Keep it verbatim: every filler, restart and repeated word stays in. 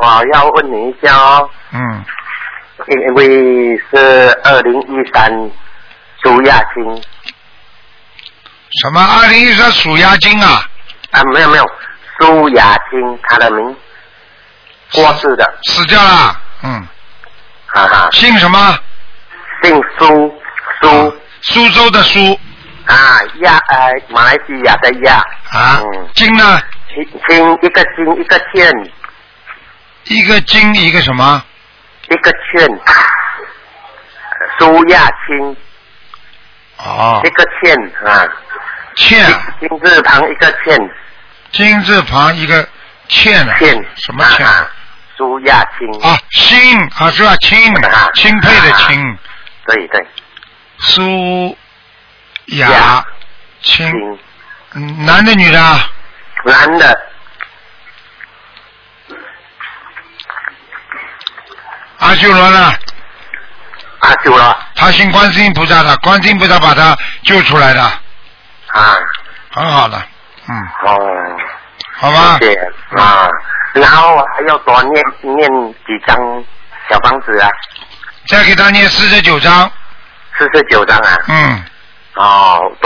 我要问你一下哦。 嗯。 因为是二零一三属亚金。 什么？二零一三属亚金啊？ 啊，没有没有，苏亚金，他的名过世的。 死掉了。嗯。 哈哈。 姓什么？ 姓苏，苏。 啊、苏州的苏。 啊，亚呃，马来西亚的亚。 啊。嗯。金呢？ 金金一个金一个欠。 一个金一个什么？ 一个欠。苏亚青。 哦。 一个欠啊。 欠。 金字旁一个欠。 金字旁一个欠。 欠。 什么欠？ 啊、苏亚青。 啊，钦啊是吧？钦，钦佩的钦。 啊、对对。 苏雅青。嗯，男的女的？ 男的。 阿修罗呢？ 阿修罗。 他信观世音菩萨的，观世音菩萨把他救出来的。 啊。 很好的，嗯。 哦。 好吧。 谢谢啊，然后还要多念念几张小房子啊？ 再给他念四十九章。 四十九张啊？ 嗯。 哦。